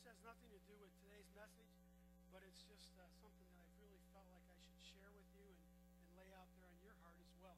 has nothing to do with today's message, but it's just something that I've really felt like I should share with you and lay out there on your heart as well.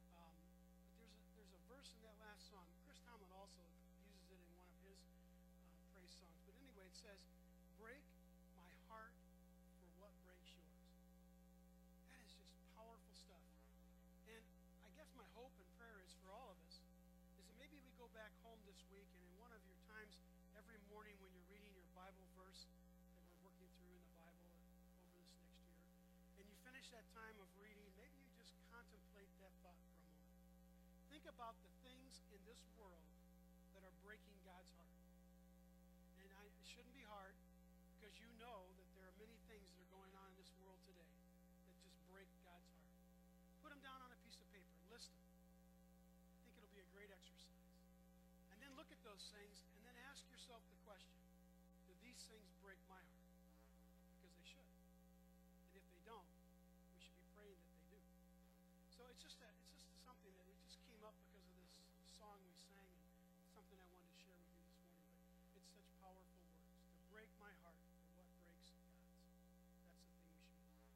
But there's a verse in that last song. Chris Tomlin also uses it in one of his praise songs. But anyway, it says, "Break my heart for what breaks yours." That is just powerful stuff. And I guess my hope and prayer is for all of us is that maybe we go back home this week, and in one of your times every morning when you're reading your Bible verse that we're working through in the Bible over this next year, and you finish that time of reading, maybe you just contemplate that thought for a moment. Think about the things in this world that are breaking God's heart. And it shouldn't be hard, because you know that there are many things that are going on in this world today that just break God's heart. Put them down on a piece of paper. List them. I think it'll be a great exercise. And then look at those things, and then ask yourself the question, do these things break my heart? Because they should. And if they don't, we should be praying that they do. So it's just something that it just came up because of this song we sang, and something I wanted to share with you this morning. But it's such powerful words. To break my heart for what breaks God's. That's the thing we should be doing.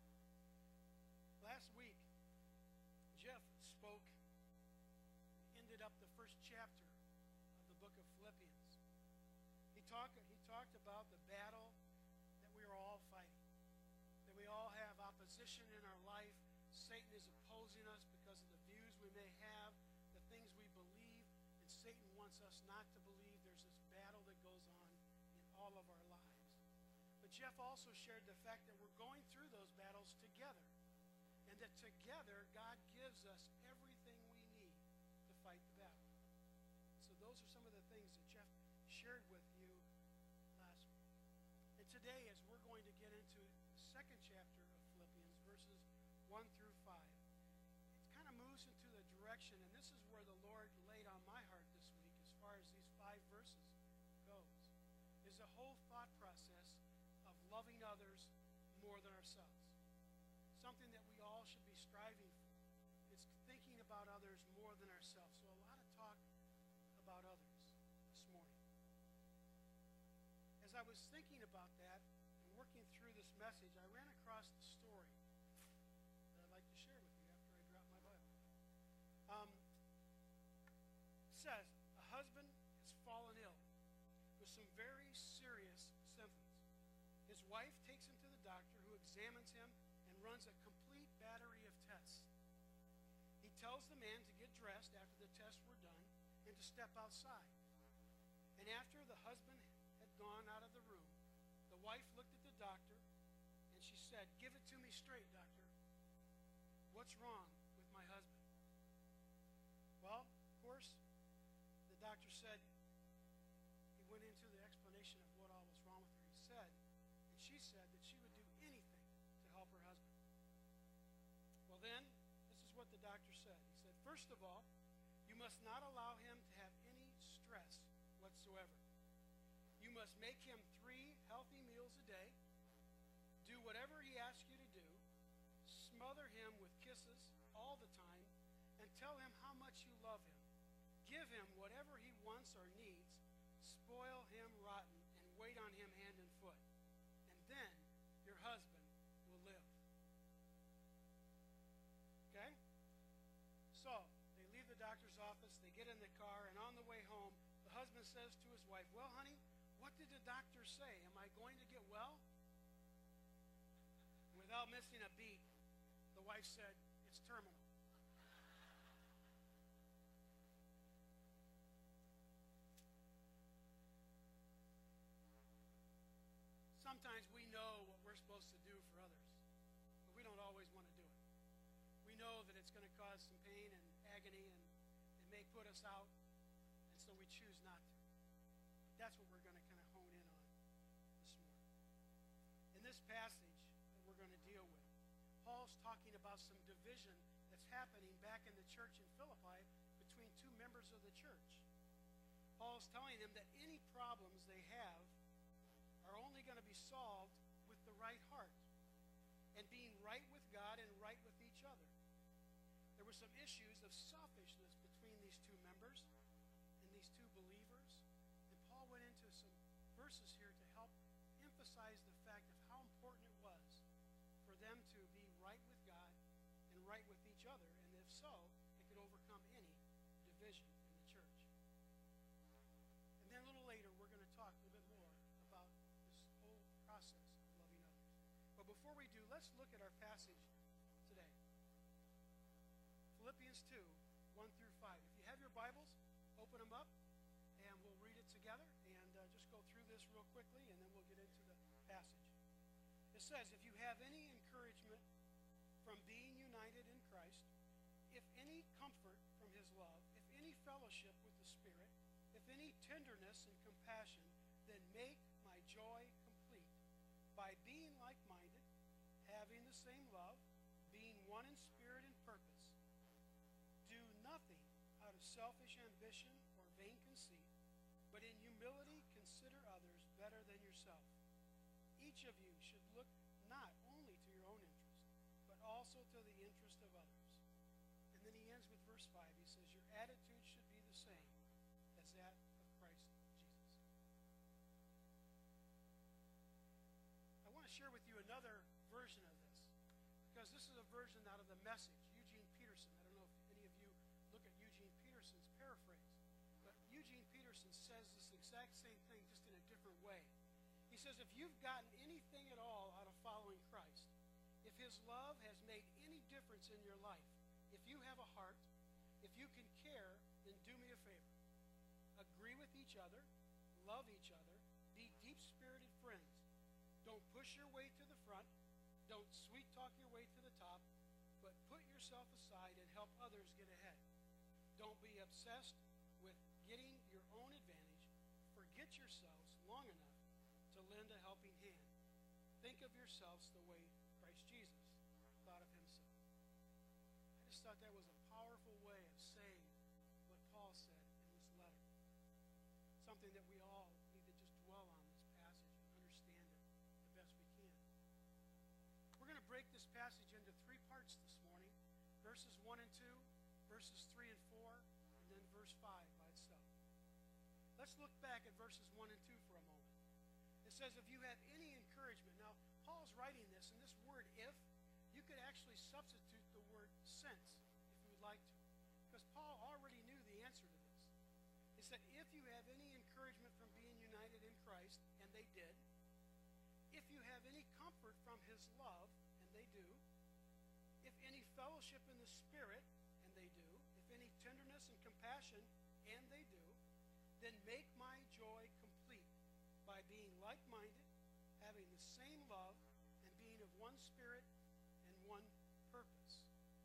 Last week, Jeff spoke, ended up the first chapter of the book of Philippians. He talked about the battle that we are all fighting, that we all have opposition in our life. Satan is opposing us because of the views we may have, the things we believe, and Satan wants us not to believe. There's this battle that goes on in all of our lives. But Jeff also shared the fact that we're going through those battles together, and that together God gives us everything we need to fight the battle. So those are some of the things that Jeff shared with you last week. And today, as we're going to get into the second chapter of Philippians, verses 1 through 5, it kind of moves into the direction, and this is where the Lord laid on my heart this week as far as these 5 verses goes, is the whole thought process of loving others more than ourselves. Something that we all should be striving for. It's thinking about others more than ourselves. So a lot of talk about others this morning. As I was thinking about that and working through this message, I ran across the story that I'd like to share with you after I drop my Bible. It says, a husband has fallen ill with some very serious symptoms. His wife takes him to the doctor, who examines him and runs a complete battery of tests. He tells the man to get dressed after the tests were done and to step outside. And after the husband had gone out of the room, the wife looked at the doctor and she said, "Give it to me straight, doctor. What's wrong with my husband?" Well, of course, the doctor said, he went into the explanation of what all was wrong with her. He said, and she said that she would do anything to help her husband. Well then, this is what the doctor said. He said, "First of all, you must not allow him to have any stress whatsoever. You must make him 3 healthy meals a day. Do whatever he asks you to do. Smother him with kisses all the time and tell him how much you love him. Give him whatever he wants or needs. Spoil him rotten and wait on him hand and foot. And then your husband will live." Okay? So, they leave the doctor's office, they get in the car, and on the way home, the husband says to his wife, "Well, honey, what did the doctor say? Am I going to get well?" Without missing a beat, the wife said, "It's terminal." Sometimes we know what we're supposed to do for others, but we don't always want to do it. We know that it's going to cause some pain and agony, and it may put us out, and so we choose not to. That's what we're going to kind of hone in on this morning. In this passage that we're going to deal with, Paul's talking about some division that's happening back in the church in Philippi between 2 members of the church. Paul's telling them that any problems they have are only going to be solved with the right heart and being right with God and right with each other. There were some issues of selfishness between these 2 members and these 2 believers, and Paul went into some verses here to help emphasized the fact of how important it was for them to be right with God and right with each other. And if so, it could overcome any division in the church. And then a little later, we're going to talk a little bit more about this whole process of loving others. But before we do, let's look at our passage today. Philippians 2, 1 through 5. If you have your Bibles, open them up, and we'll read it together. And just go through this real quickly, and then we'll get into the passage. It says, if you have any encouragement from being united in Christ, if any comfort from his love, if any fellowship with the Spirit, if any tenderness and compassion, then make my joy complete by being like-minded, having the same love, being one in spirit and purpose. Do nothing out of selfish ambition or vain conceit, but in humility consider others better than yourself. Each of you should look not only to your own interest, but also to the interest of others. And then he ends with verse 5. He says, your attitude should be the same as that of Christ Jesus. I want to share with you another version of this, because this is a version out of the Message, Eugene Peterson. I don't know if any of you look at Eugene Peterson's paraphrase, but Eugene Peterson says this exact same thing, just in a different way. He says, if you've gotten anything at all out of following Christ, if his love has made any difference in your life, if you have a heart, if you can care, then do me a favor. Agree with each other, love each other, be deep-spirited friends. Don't push your way to the front, don't sweet-talk your way to the top, but put yourself aside and help others get ahead. Don't be obsessed with getting your own advantage. Forget yourselves long enough to lend a helping hand. Think of yourselves the way Christ Jesus thought of himself. I just thought that was a powerful way of saying what Paul said in this letter. Something that we all need to just dwell on this passage and understand it the best we can. We're going to break this passage into three parts this morning. Verses 1 and 2, verses 3 and 4, and then verse 5 by itself. Let's look back at verses 1 and 2 for a moment. It says, if you have any encouragement. Now, Paul's writing this, and this word if, you could actually substitute the word since, if you would like to. Because Paul already knew the answer to this. He said, if you have any encouragement from being united in Christ, and they did. If you have any comfort from his love, and they do. If any fellowship in the Spirit, and they do. If any tenderness and compassion, and they do. Then make my joy complete by being like-minded, having the same love, and being of one spirit and one purpose.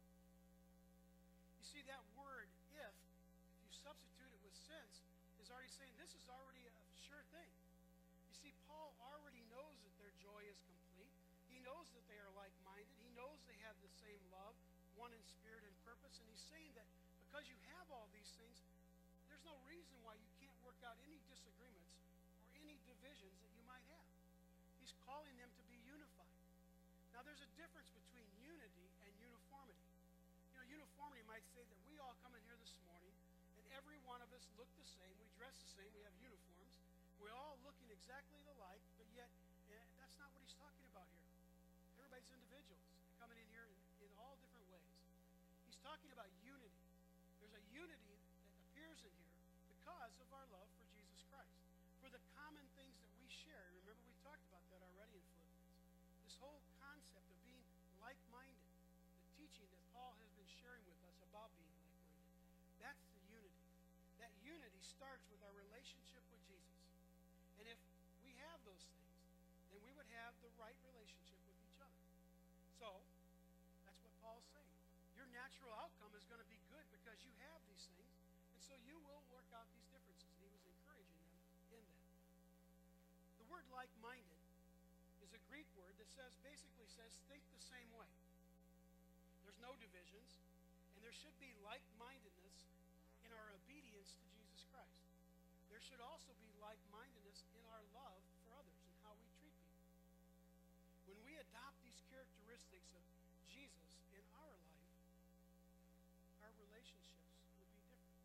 You see, that word if you substitute it with since, is already saying this is already a sure thing. You see, Paul already knows that their joy is complete. He knows that they are like-minded. He knows they have the same love, one in spirit and purpose. And he's saying that because you have all these things, there's no reason why you can't work out any disagreements or any divisions that you might have. He's calling them to be unified. Now, there's a difference between unity and uniformity. You know, uniformity might say that we all come in here this morning, and every one of us look the same, we dress the same, we have uniforms, we're all looking exactly alike, but yet that's not what he's talking about here. Everybody's individuals, coming in here in all different ways. He's talking about unity. There's a unity that appears in here because of our love for Jesus Christ, for the common things that we share. Remember, we talked about that already in Philippians. This whole concept of being like-minded, the teaching that Paul has been sharing with us about being like-minded, that's the unity. That unity starts with our relationship with Jesus. And if we have those things, then we would have the right relationship with each other. So, that's what Paul's saying. Your natural outcome is going to be good because you have these things, and so you will work out these differences. And he was encouraging them in that. The word like-minded is a Greek word that basically says think the same way. There's no divisions, and there should be like-mindedness in our obedience to Jesus Christ. There should also be like-mindedness in our love for others and how we treat people. When we adopt these characteristics of Jesus in our life, our relationships will be different.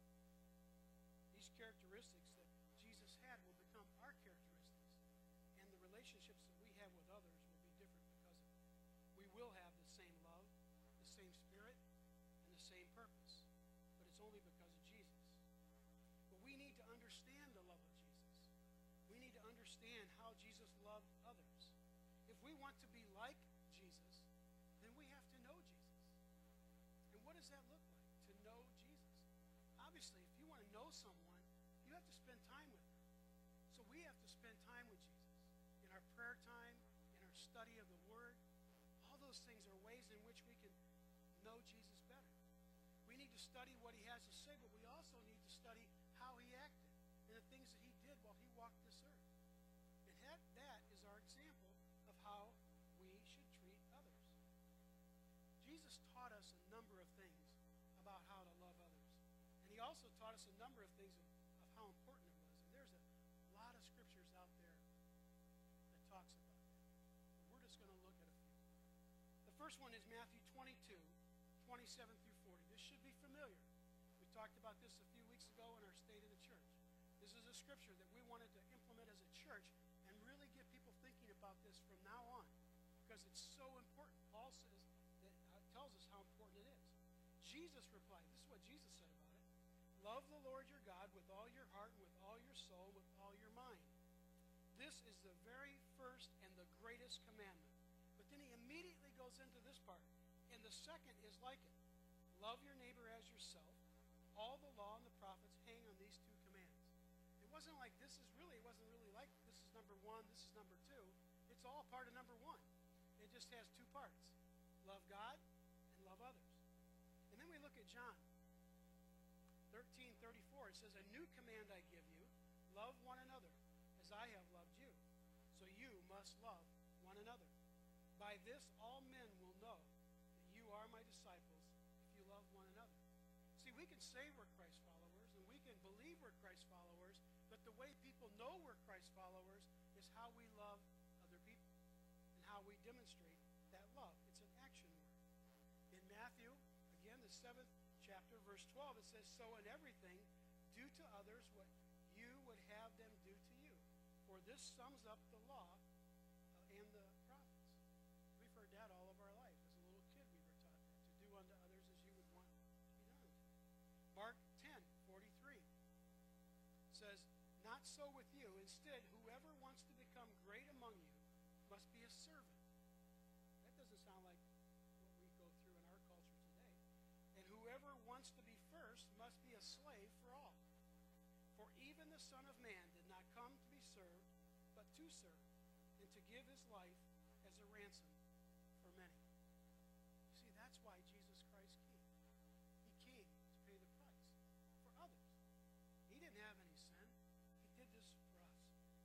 These characteristics that Jesus had will become our characteristics, and the relationships will have the same love, the same spirit, and the same purpose. But it's only because of Jesus. But we need to understand the love of Jesus. We need to understand how Jesus loved others. If we want to be like Jesus, then we have to know Jesus. And what does that look like, to know Jesus? Obviously, if you want to know someone, you have to spend time with them. So we have to spend time with Jesus in our prayer time, in our study of the Word. All those things are ways in which we can know Jesus better. We need to study what he has to say, but we also need to study how he acted and the things that he did while he walked this earth. And that is our example of how we should treat others. Jesus taught us a number of things about how to love others. And he also taught us a number of things of how important it was. And there's a lot of scriptures out there that talks about that. But we're just going to look at a few. The first one is Matthew 22, 27 through 40. This should be familiar. We talked about this a few weeks ago in our State of the Church. This is a scripture that we wanted to implement as a church and really get people thinking about this from now on, because it's so important. Paul says that tells us how important it is. Jesus replied, this is what Jesus said about it: love the Lord your God with all your heart and with all your soul, with all your mind. This is the very first and the greatest commandment. But then he immediately goes into this part. And the second is like it: love your neighbor as yourself. All the law and the prophets hang on these two commands. It wasn't like it wasn't really like this is number one, this is number two. It's all part of number one. It just has two parts: love God and love others. And then we look at John 13:34. It says, a new command I give you: love one another as I have loved you. So you must love one another. By this all men will know that you are my disciples, if you love one another. See, we can say we're Christ followers, and we can believe we're Christ followers, but the way people know we're Christ followers is how we love other people and how we demonstrate that love. It's an action word. In Matthew, again, the 7th chapter, verse 12, it says, so in everything, do to others what you would have them do to you. For this sums up the law and the prophets. We've heard that all of our life. As a little kid, we were taught that, to do unto others as you would want to be done unto you. Mark 10:43 says, not so with you. Instead, whoever wants to become great among you must be a servant. That doesn't sound like what we go through in our culture today. And whoever wants to be first must be a slave for all. For even the Son of Man did not come to be served, but to serve, and to give his life as a ransom for many. You see, that's why Jesus Christ came. He came to pay the price for others. He didn't have any sin. He did this for us.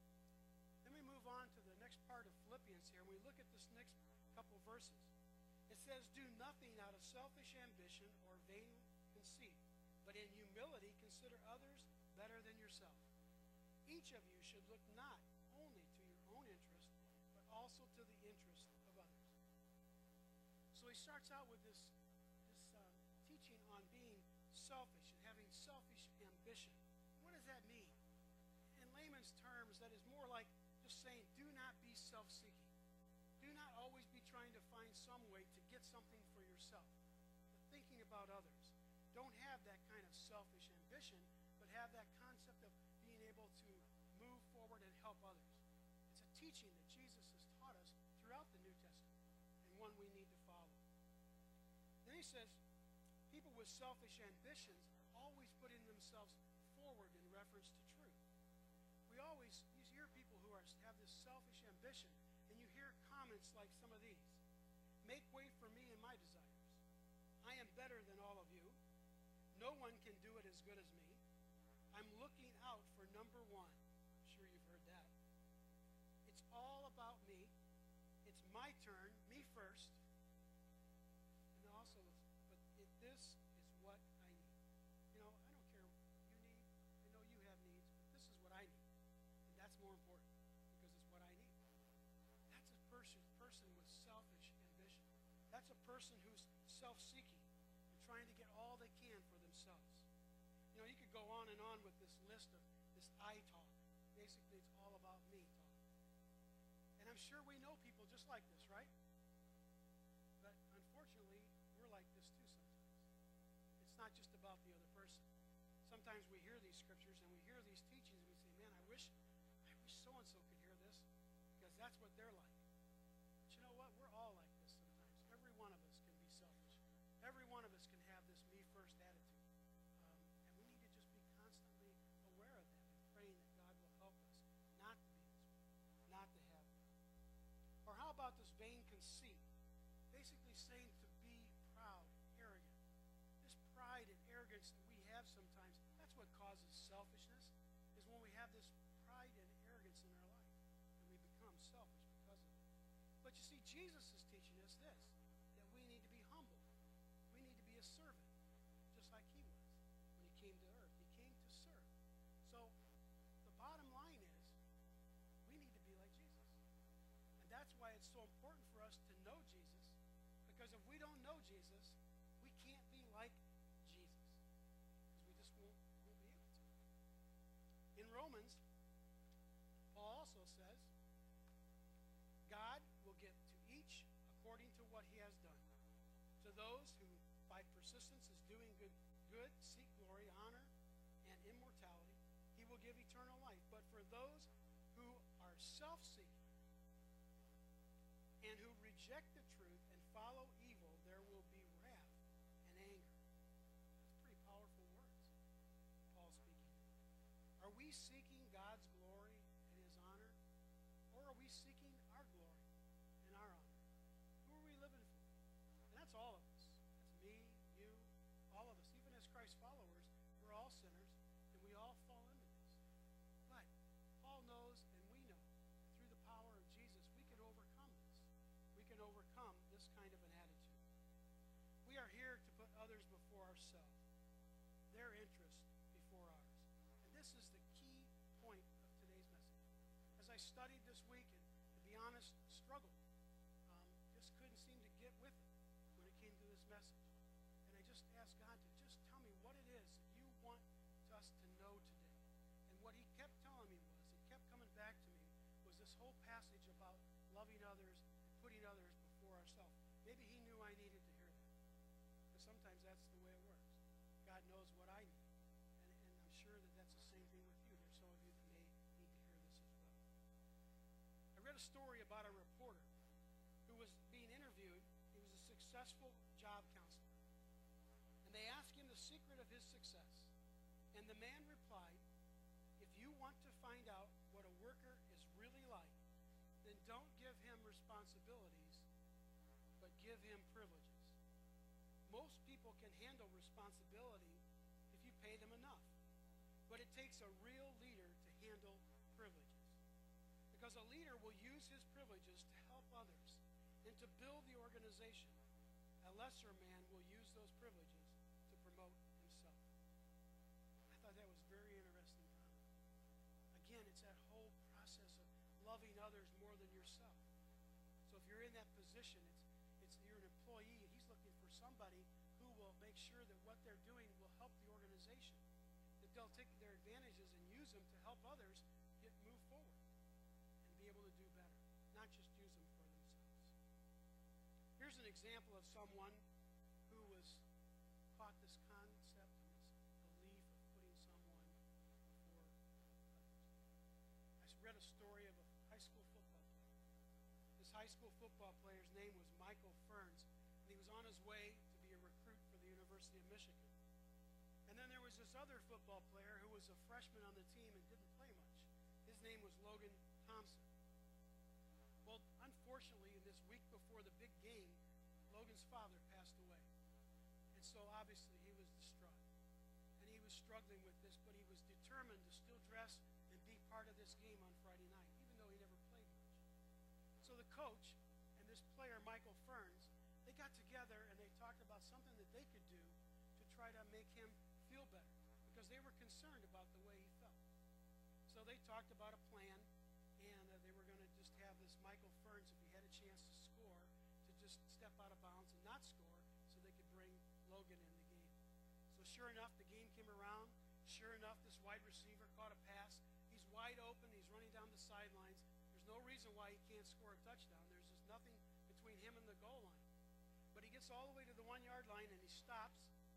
Then we move on to the next part of Philippians here, and we look at this next couple verses. It says, do nothing out of selfish ambition or vain conceit, but in humility consider others better than yourself. Each of you should look not only to your own interest, but also to the interest of others. So he starts out with this teaching on being selfish and having selfish ambition. What does that mean? In layman's terms, that is more like just saying, do not be self-seeking. Do not always be trying to find some way to get something for yourself, but thinking about others. Don't have that kind of selfish ambition, but have that concept of being able to move forward and help others. It's a teaching that Jesus has taught us throughout the New Testament, and one we need to follow. Then he says, people with selfish ambitions are always putting themselves forward in reference to truth. You hear people who have this selfish ambition, and you hear comments like some of these. Make way for me and my desires. I am better than all of you. No one can do it as good as me. I'm looking out for number one. I'm sure you've heard that. It's all about me. It's my turn, me first. And also, this is what I need. I don't care what you need. I know you have needs, but this is what I need. And that's more important because it's what I need. That's a person with selfish ambition. That's a person who's self-seeking and trying to get all they can for themselves. You could go on and on with this list of this I talk. Basically, it's all about me talk. And I'm sure we know people just like this, right? not just about the other person. Sometimes we hear these scriptures and we hear these teachings and we say, man, I wish so-and-so could hear this because that's what they're like. But you know what? We're all like this sometimes. Every one of us can be selfish. Every one of us can have this me first attitude. And we need to just be constantly aware of that and praying that God will help us not to be this way, not to have that. Or how about this vain conceit? Basically saying to be proud, arrogant. This pride and arrogance that we have sometimes, that's what causes selfishness, is when we have this pride and arrogance in our life, and we become selfish because of it. But you see, Jesus is teaching us this, that we need to be humble. We need to be a servant, just like he was when he came to earth. He came to serve. So the bottom line is, we need to be like Jesus. And that's why it's so important for us to know Jesus, because if we don't know Jesus, we can't be like Jesus, because we just won't be able to. In Romans, Paul also says, God will give to each according to what he has done. To those who by persistence is doing good, seek glory, honor, and immortality, he will give eternal life. But for those who are self-seeking and who reject the truth and follow evil, there will be wrath and anger. That's pretty powerful words, Paul speaking. Are we seeking God's glory and his honor? Or are we seeking our glory and our honor? Who are we living for? And that's all of us. That's me, you, all of us. Even as Christ followers, we're all sinners, and we all fall into this. But Paul knows, and we know, that through the power of Jesus, we can overcome this. We can overcome this kind of an attitude. We are here to put others before ourselves, their interest before ours. And this is the key point of today's message. As I studied this week, and to be honest, struggled, just couldn't seem to get with it when it came to this message. And I just asked God to just tell me what it is that you want us to know today. And what he kept telling me was, he kept coming back to me, was this whole passage about loving others and putting others before ourselves. Maybe he knew I needed to hear that, because sometimes that's the way it works. God knows what I need, and I'm sure that that's the same thing with you. There's some of you that may need to hear this as well. I read a story about a reporter who was being interviewed. He was a successful job counselor, and they asked him the secret of his success, and the man replied, if you want to find out what a worker is really like, then don't give him responsibilities, but give him privileges. Most people can handle responsibility if you pay them enough, but it takes a real leader to handle privileges, because a leader will use his privileges to help others and to build the organization. A lesser man will use those privileges to promote himself. I thought that was very interesting comment. Again, it's that whole process of loving others more than yourself. So if you're in that position, you're an employee, and he's looking for somebody who will make sure that what they're doing will help the organization, that they'll take their advantages and use them to help others move forward and be able to do better, not just use them for themselves. Here's an example of someone who was caught this concept and this belief of putting someone before others. I read a story of a high school football player. This high school football player's name was Michael Ferns, and he was on his way to be a recruit for the University of Michigan. And then there was this other football player who was a freshman on the team and didn't play much. His name was Logan Thompson. Well, unfortunately, in this week before the big game, Logan's father passed away. And so obviously he was distraught. And he was struggling with this, but he was determined to still dress and be part of this game on Friday night, even though he never played much. So the coach and this player, Michael Ferns, they got together and they talked about something that they could do to try to make him feel better, because they were concerned about the way he felt. So they talked about a plan, and they were going to just have this Michael Ferns, if he had a chance to score, to just step out of bounds and not score, so they could bring Logan in the game. So sure enough, the game came around. Sure enough, this wide receiver caught a pass. He's wide open. He's running down the sidelines. There's no reason why he can't score a touchdown. There's just nothing between him and the goal line. But he gets all the way to the 1-yard line, and he stops, and he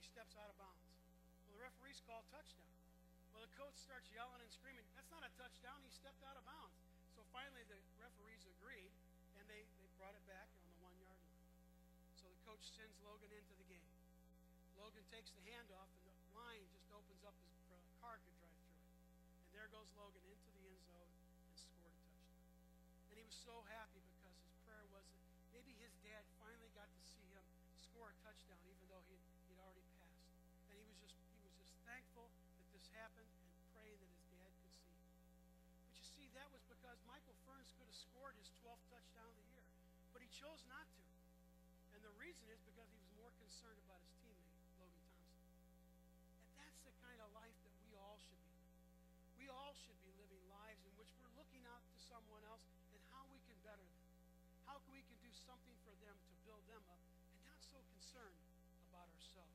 he steps out of bounds. Well, the referee's called touchdown. Well, the coach starts yelling and screaming, that's not a touchdown, he stepped out of bounds. So finally the referees agreed, and they brought it back on the 1 yard line. So the coach sends Logan into the game. Logan takes the handoff, and the line just opens up, his car could drive through it. And there goes Logan into the end zone and scored a touchdown. And he was so happy because his prayer was that maybe his dad finally got to see him score a touchdown, even though he'd already passed. And he was just thankful that this happened and praying that his dad could see him. But you see, that was because Michael Ferns could have scored his 12th touchdown of the year, but he chose not to. And the reason is because he was more concerned about his teammate, Logan Thompson. And that's the kind of life that we all should be living. We all should be living lives in which we're looking out to someone else and how we can better them. How we can do something for them to build them up and not so concerned about ourselves.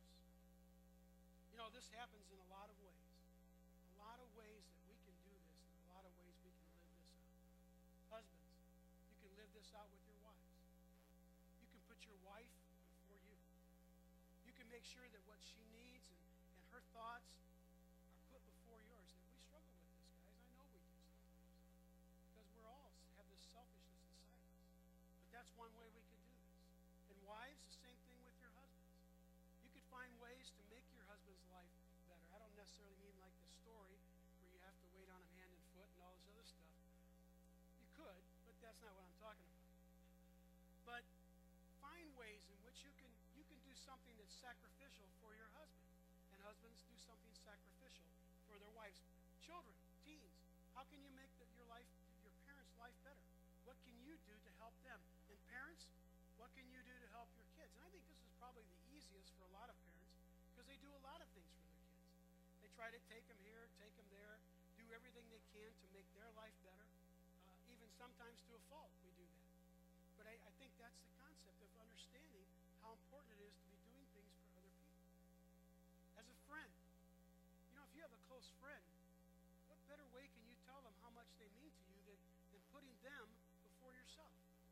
You know, this happens in a lot of ways. A lot of ways that we can do this, and a lot of ways we can live this out. Husbands, you can live this out with your wives. You can put your wife before you. You can make sure that what she needs and her thoughts are put before yours. And we struggle with this, guys. I know we do sometimes. Because we're all have this selfishness inside us. But that's one way we can do this. And wives, the same thing with your husbands. You could find ways to make your husband's life better. I don't necessarily mean like the story where you have to wait on him hand and foot and all this other stuff. You could, but that's not what I'm talking about. But find ways in which you can do something that's sacrificial for your husband. And husbands do something sacrificial for their wives. Children, teens, how can you make your parents' life better? What can you do to help them? And parents, what can you do to help your kids? And I think this is probably the easiest for a lot of parents because they do a lot of things for their kids. They try to take them here, take them there, do everything they can to make their life better. Even sometimes to a fault, we do that. But I think that's the concept of understanding how important it is to be doing things for other people. As a friend, you know, if you have a close friend, what better way can you tell them how much they mean to you than putting them before yourself?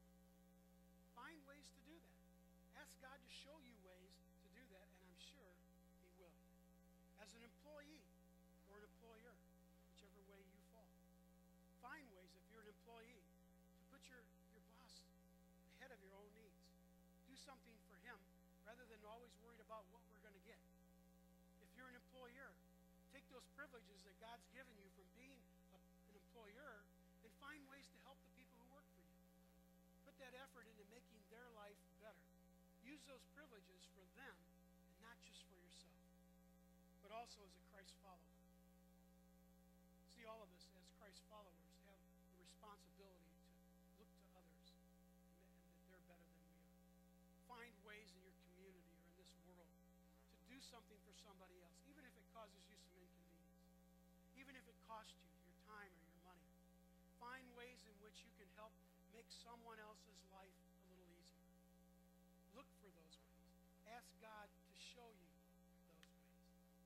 Find ways to do that. Ask God to show you ways to do that, and I'm sure He will. As an employee or an employer, whichever way you fall, find ways, if you're an employee, to put your boss ahead of your own needs. Do something for him rather than always worried about what we're going to get. If you're an employer, take those privileges that God's given you from being an employer and find ways to help the people who work for you. Put that effort into making their life better. Use those privileges for them and not just for yourself, but also as a Christ follower. See, all of us as Christ followers have the responsibility to look to others and that they're better than we are. Find ways in your community or in this world to do something for somebody else, even if it causes you some inconvenience, even if it costs you your time or your money. Find ways in which you can help make someone else's life a little easier. Look for those ways. Ask God to show you those ways.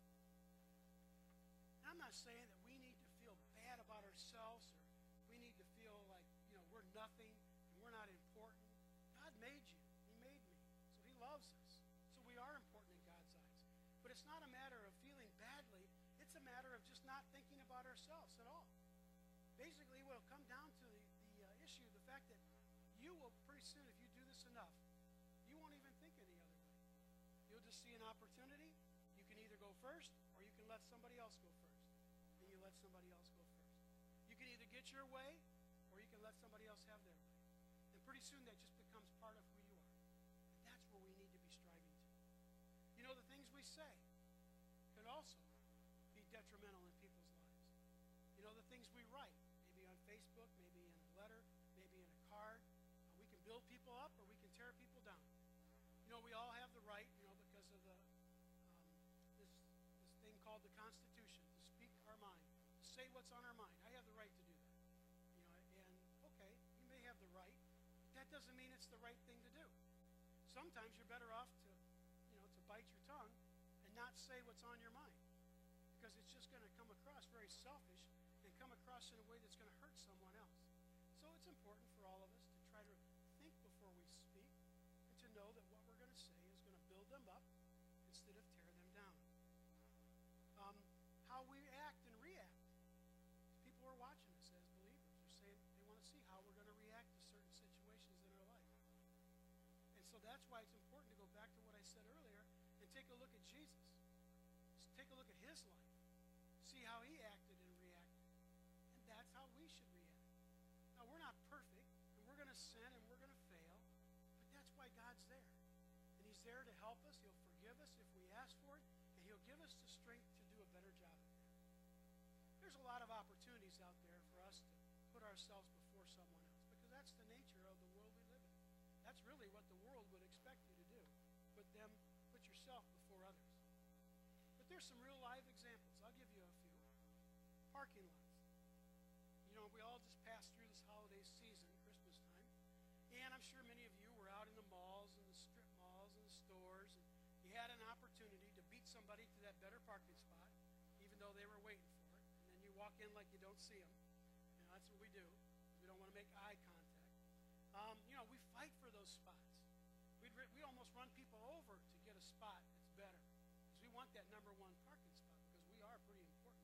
And I'm not saying that we need to feel bad about ourselves or we need to feel like, we're nothing and we're not important. God made you. He made me. So He loves us. So we are important in God's eyes. But it's not a matter of feeling badly. It's a matter of just not thinking about ourselves at all. Basically, what will come down to the issue, the fact that you will pretty soon, if you do this enough, you won't even think any other way. You'll just see an opportunity. You can either go first or you can let somebody else go first. And you let somebody else go first. You can either get your way or you can let somebody else have their way. And pretty soon that just becomes part of who you are. And that's where we need to be striving to. You know, the things we say could also be detrimental in people's lives. You know, the things we write, maybe on Facebook, maybe in a letter, maybe in a card, we can build people up or we can tear people down. You know, we all have the right, because of this thing called the Constitution, to speak our mind, to say what's on our mind. I have the right to do that. And okay, you may have the right, but that doesn't mean it's the right thing to do. Sometimes you're better off to bite your tongue and not say what's on your mind, because it's just going to come across very selfish and come across in a way that's going to hurt someone else. So it's important for all of us to try to think before we speak and to know that what we're going to say is going to build them up instead of tear them so that's why it's important to go back to what I said earlier and take a look at Jesus. Just take a look at his life. See how he acted and reacted. And that's how we should react. Now, we're not perfect, and we're going to sin, and we're going to fail, but that's why God's there. And he's there to help us. He'll forgive us if we ask for it, and he'll give us the strength to do a better job of that. There's a lot of opportunities out there for us to put ourselves before someone else, because that's the nature of the world we live in. That's really what the world would expect you to do. Put yourself before others. But there's some real live examples. I'll give you a few. Parking lots. You know, we all just passed through this holiday season, Christmas time, and I'm sure many of you were out in the malls and the strip malls and the stores, and you had an opportunity to beat somebody to that better parking spot, even though they were waiting for it, and then you walk in like you don't see them. You know, that's what we do. We don't want to make eye contact. We fight for those spots. We almost run people over to get a spot that's better, because we want that number one parking spot, because we are pretty important.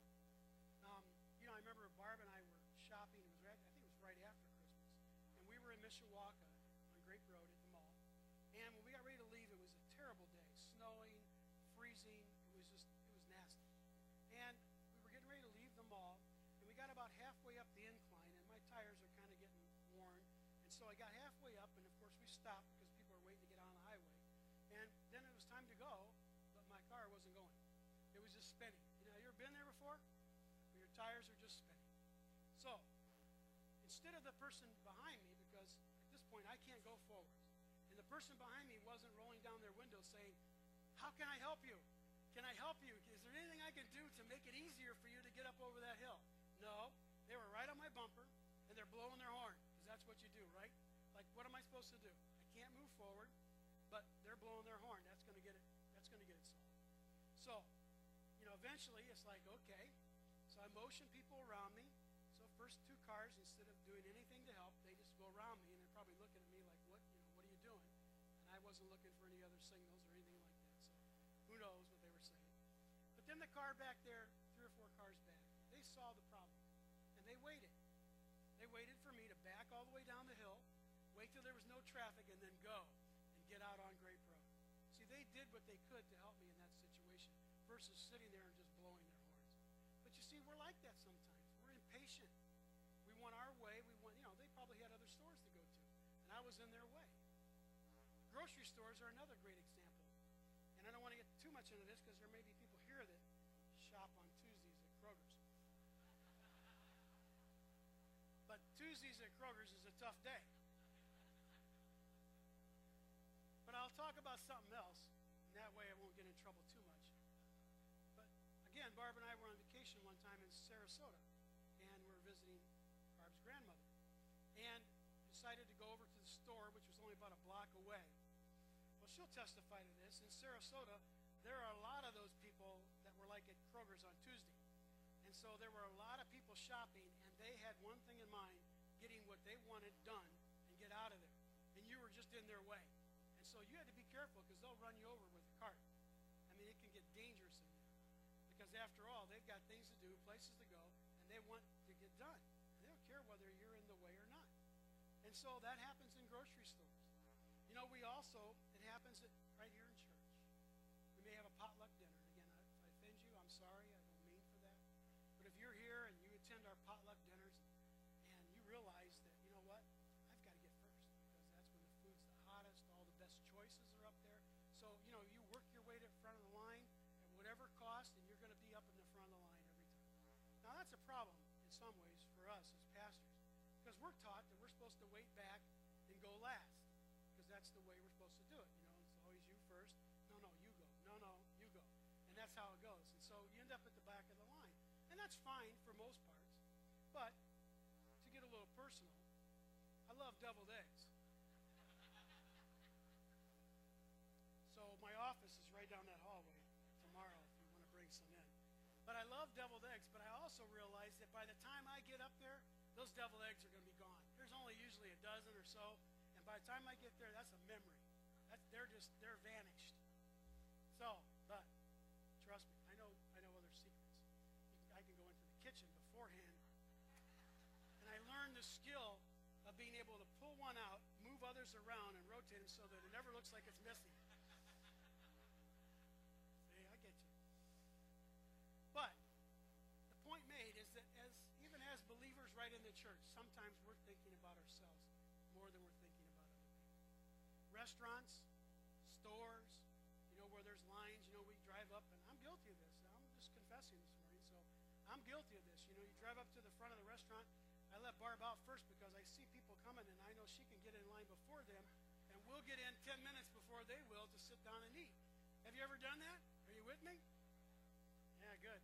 I remember Barb and I were shopping. I think it was right after Christmas, and we were in Mishawaka on Grape Road at the mall. And when we got ready to leave, it was a terrible day, snowing, freezing. It was nasty. And we were getting ready to leave the mall, and we got about halfway up the incline, and my tires are kind of getting worn. And so I got halfway up, and of course we stopped because people were waiting to get on the highway. And then it was time to go, but my car wasn't going. It was just spinning. You ever been there before? Where your tires are just spinning. So instead of the person behind me, because at this point I can't go forward, and the person behind me wasn't rolling down their window saying, "How can I help you? Can I help you? Is there anything I can do to make it easier for you to get up over that hill?" No, they were right on my bumper, and they're blowing their horn, because that's what you do, right? Like, what am I supposed to do? I can't move forward, but they're blowing their horn. That's going to get it solved. So, eventually it's like, okay. So I motion people around me. So first two cars, instead of doing anything to help, they just go around me, and they're probably looking at me like, what are you doing? And I wasn't looking for any other signals or anything like that. So who knows what they were saying. But then the car back there, 3 or 4 cars back, they saw the problem, and they waited. They waited for me to back all the way down the hill, wait till there was no traffic, and then go and get out on Grape Road. See, they did what they could to help me in that situation versus sitting there and just blowing their horns. But you see, we're like that sometimes. We're impatient. We want our way. They probably had other stores to go to, and I was in their way. Grocery stores are another great example. And I don't want to get too much into this, because there may be people here that shop on Tuesdays at Kroger's. But Tuesdays at Kroger's is a tough day. But I'll talk about something else, and that way I won't get in trouble too much. But again, Barb and I were on vacation one time in Sarasota, and we were visiting Barb's grandmother, and decided to go over to the store, which was only about a block away. Well, she'll testify to this. In Sarasota, there are a lot of those people that were like at Kroger's on Tuesday. And so there were a lot of people shopping, and they had one thing in mind, getting what they wanted done and get out of there. And you were just in their way. And so you had to be careful, because they'll run you over with a cart. I mean, it can get dangerous in there. Because after all, they've got things to do, places to go, and they want to get done. They don't care whether you're in the way or not. And so that happens in grocery stores. It happens right here in church. We may have a potluck dinner. And again, if I offend you, I'm sorry. I don't mean for that. But if you're here and you attend our potluck dinners, and you realize that, you know what, I've got to get first, because that's when the food's the hottest, all the best choices are up there. So, you work your way to the front of the line at whatever cost, and you're going to be up in the front of the line every time. Now, that's a problem in some ways for us as pastors, because we're taught that we're supposed to wait back and go last, because that's the way we're supposed to do it. It's always you first. No, you go. No, you go. And that's how it goes. And so you end up at the back of the line. And that's fine for most parts. But to get a little personal, I love deviled eggs. So my office is right down that hallway tomorrow if you want to bring some in. But I love deviled eggs, but I also realize that by the time I get up there, those deviled eggs are going to be gone. There's only usually a dozen or so, and by the time I get there, that's a memory. They're vanished. So, but trust me, I know other secrets. I can go into the kitchen beforehand, and I learned the skill of being able to pull one out, move other others around and rotate them so that it never looks like it's missing. See, I get you. But the point made is that even as believers right in the church, sometimes we're thinking about ourselves more than we're thinking about other people. Restaurants, stores, where there's lines, we drive up, and I'm guilty of this. I'm just confessing this morning, so I'm guilty of this. You drive up to the front of the restaurant. I let Barb out first because I see people coming, and I know she can get in line before them, and we'll get in 10 minutes before they will to sit down and eat. Have you ever done that? Are you with me? Yeah, good.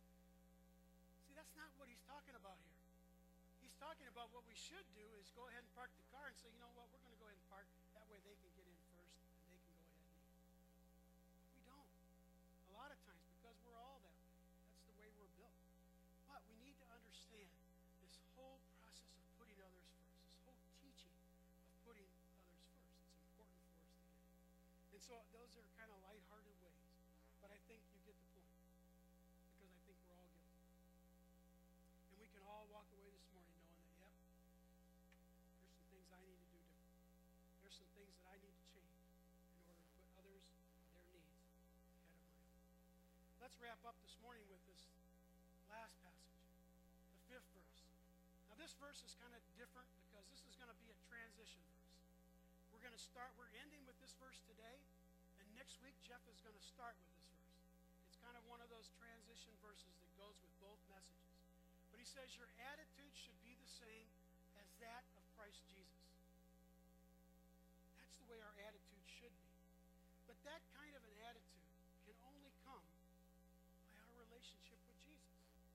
See, that's not what he's talking about here. He's talking about what we should do is go ahead and park the car and say, you know what, we're going to go ahead and park. That way they can get in first, and they can go ahead and eat. We don't. A lot of times, because we're all that way. That's the way we're built. But we need to understand this whole process of putting others first, this whole teaching of putting others first. It's important for us to get it. And so those are kind of lighthearted ways. But I think you get the point. Because I think we're all guilty. And we can all walk away this morning knowing that, yep, there's some things I need to do different. There's some things that I need to change in order to put others, their needs, ahead of my own. Let's wrap up this morning with this last passage, the 5th verse. Now this verse is kind of different because this is going to be a transition verse. We're ending with this verse today, and next week Jeff is going to start with this verse. It's kind of one of those transition verses that goes with both messages. But he says your attitude should be the same as that of Christ Jesus. That's the way our attitude should be. But that kind of an attitude can only come by our relationship with Jesus.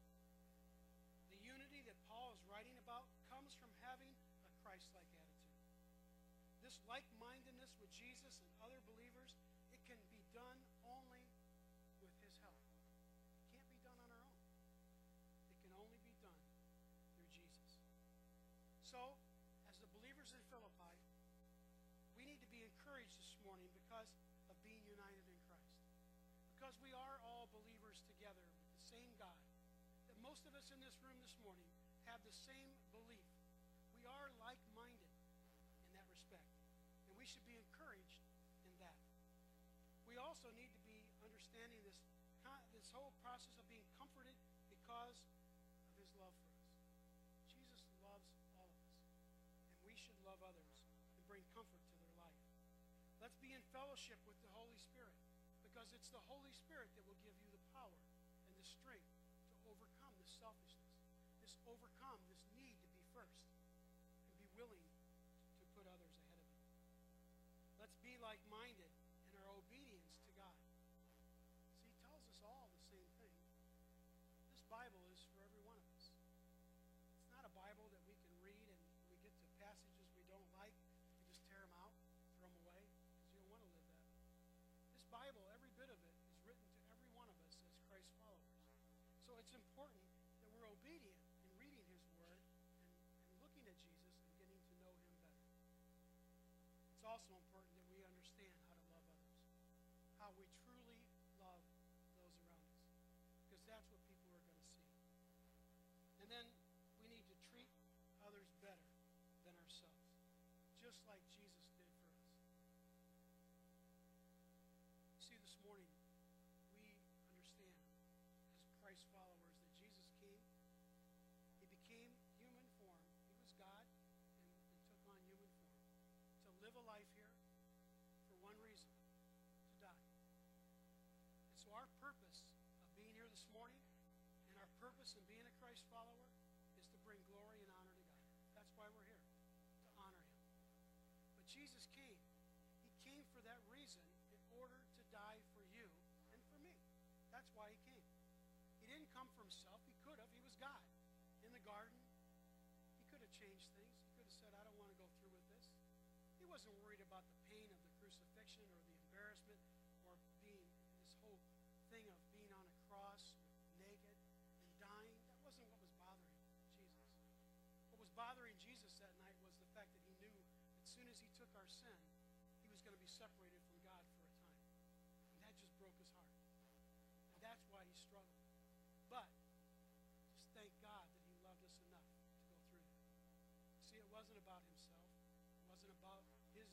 The unity that Paul is writing about comes from having a Christ-like attitude. This like-mindedness with Jesus and other believers, it can be done only with his help. It can't be done on our own. It can only be done through Jesus. So, as the believers in Philippi, we need to be encouraged this morning because of being united in Christ. Because we are all believers together with the same God. That most of us in this room this morning have the same belief. We are like-minded in that respect. And we should be encouraged in that. We also need to be understanding this whole process of being comforted because of his love for us. Jesus loves all of us. And we should love others and bring comfort to their life. Let's be in fellowship with the Holy Spirit because it's the Holy Spirit that will give you the power and the strength to overcome this selfishness, overcome this need to be first and be willing to put others ahead of you. Let's be like-minded in our obedience to God. See, he tells us all the same thing. This Bible is for every one of us. It's not a Bible that we can read and we get to passages we don't like, we just tear them out, throw them away, because you don't want to live that. This Bible, every bit of it, is written to every one of us as Christ followers. So it's important that we're obedient in reading his word and looking at Jesus and getting to know him better. It's also important that we understand how to love others, how we truly love those around us, because that's what people are going to see. And then we need to treat others better than ourselves, just like Jesus did for us. See, this morning, we understand as Christ followers that Jesus came. He became human form. He was God and took on human form to live a life here for one reason, to die. And so our purpose of being here this morning and our purpose in being a Christ follower is to bring glory and honor to God. That's why we're here, to honor him. But Jesus came. He came for that reason in order to die for you and for me. That's why he came. He didn't come for himself. He could have. He was God. In the garden, he could have changed things. He could have said, I don't want to go through with this. He wasn't worried about the pain of the crucifixion or the embarrassment or being this whole thing of being on a cross naked and dying. That wasn't what was bothering Jesus. What was bothering Jesus that night was the fact that he knew as soon as he took our sin, he was going to be separated from God for a time. And that just broke his heart. And that's why he struggled. But just thank God that he loved us enough to go through that. See, it wasn't about himself. It wasn't about his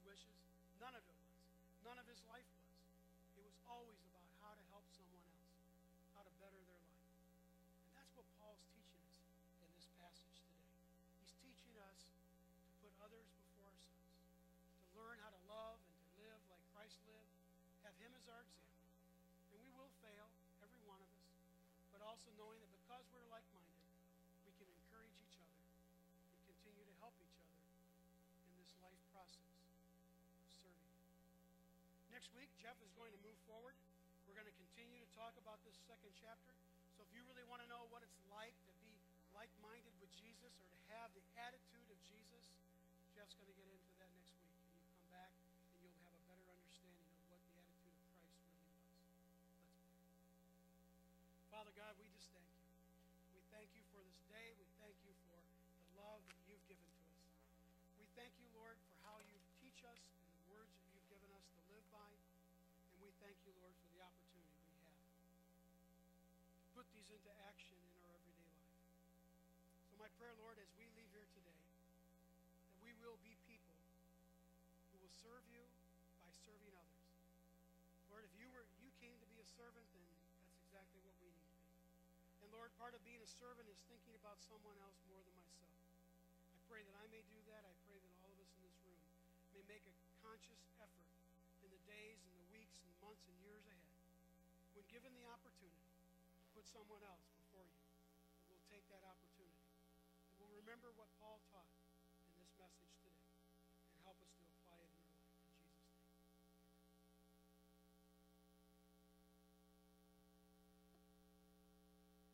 wishes. None of it was. None of his life was. It was always about how to help someone else, how to better their life. And that's what Paul's teaching us in this passage today. He's teaching us to put others before ourselves, to learn how to love and to live like Christ lived, have him as our example. And we will fail, every one of us, but also knowing that because we're like-minded, we can encourage each other and continue to help each other in this life process of serving. Next week, Jeff is going to move forward. We're going to continue to talk about this second chapter. So if you really want to know what it's like to be like-minded with Jesus or to have the attitude of Jesus, Jeff's going to get into that next week. And you come back and you'll have a better understanding of what the attitude of Christ really was. Let's pray. Father God, we just thank you. We thank you for this day. We thank you for the love that you've given to us. We thank you, Lord, for how you teach us and the words that you've given us to live by. And we thank you, Lord, for the opportunity we have to put these into action in our everyday life. So my prayer, Lord, as we leave here today, that we will be people who will serve you by serving others. Lord, if you came to be a servant, then that's exactly what we need to be. And Lord, part of being a servant is thinking about someone else more than myself. I pray that I may do that. I pray that all of us in this room may make a conscious effort in the days and the weeks and months and years ahead, when given the opportunity to put someone else before you, that we'll take that opportunity. And we'll remember what Paul taught in this message today and help us to apply